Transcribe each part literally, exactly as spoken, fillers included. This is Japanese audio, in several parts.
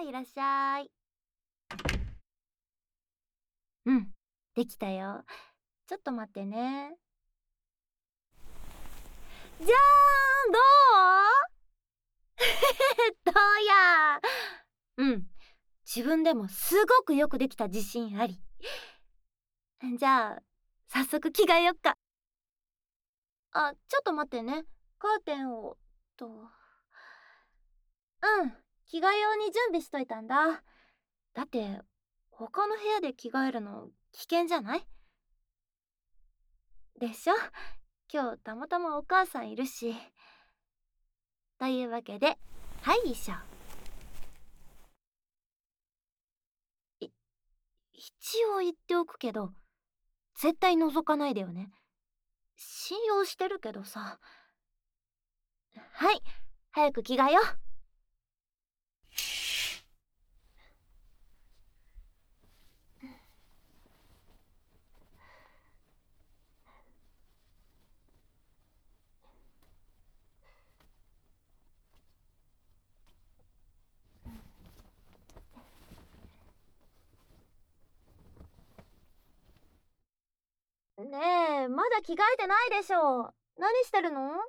いらっしゃい。うん、できたよ。ちょっと待ってね。じゃーん、どうどうや。うん、自分でもすごくよくできた自信あり。じゃあ、早速着替えよっか。あ、ちょっと待ってね。カーテンを、と。うん、着替え用に準備しといたんだ。だって、他の部屋で着替えるの危険じゃない？でしょ？今日たまたまお母さんいるし。というわけで、はい衣装。い、一応言っておくけど、絶対覗かないでよね。信用してるけどさ。はい、早く着替えよ。ねえ、まだ着替えてないでしょ。何してるの？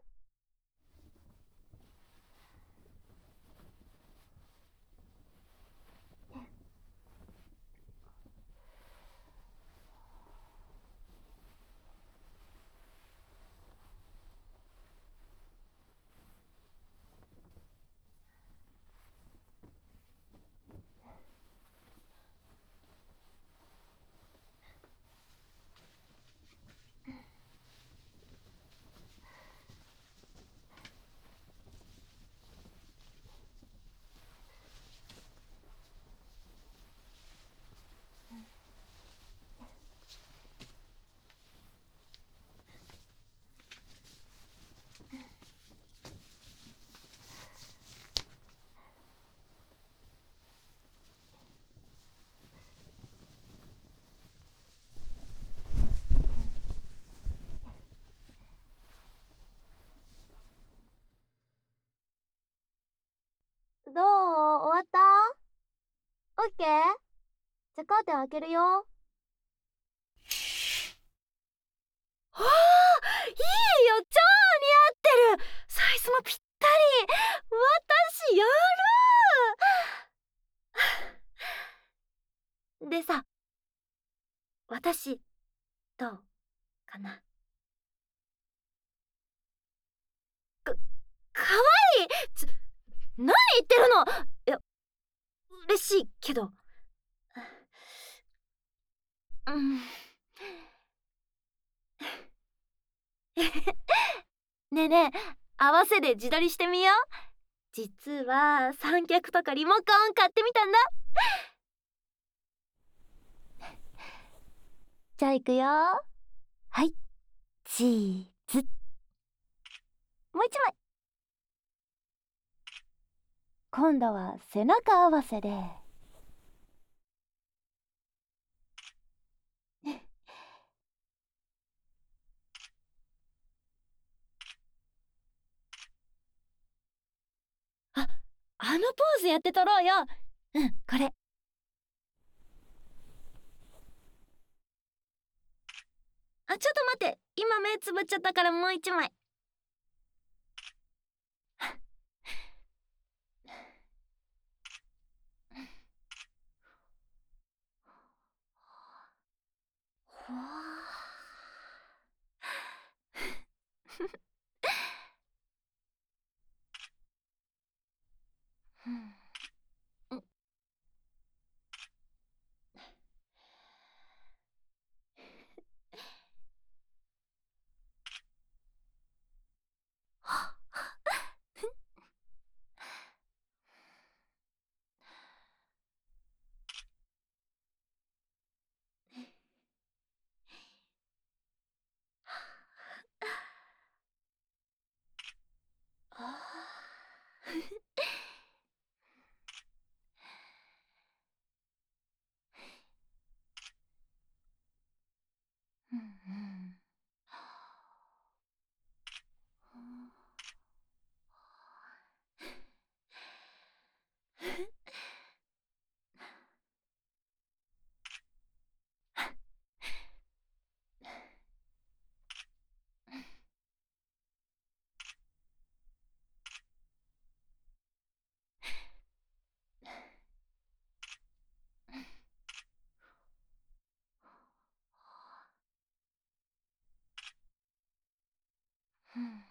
どう？終わった？オッケー？じゃあカーテン開けるよ。わあ、いいよ、超似合ってる。サイズもぴったり。私やる。でさ、私どうかな？か、かわいい。つ、何言ってるの。いや、嬉しいけど。うん。ねえねえ、合わせで自撮りしてみよう。実は三脚とかリモコン買ってみたんだ。じゃあ行くよ。はい、チーズ。もう一枚。今度は背中合わせで。あ、あのポーズやって撮ろうよ。うん、これ。あ、ちょっと待って。今目つぶっちゃったからもう一枚。ほわー。うん。あーうん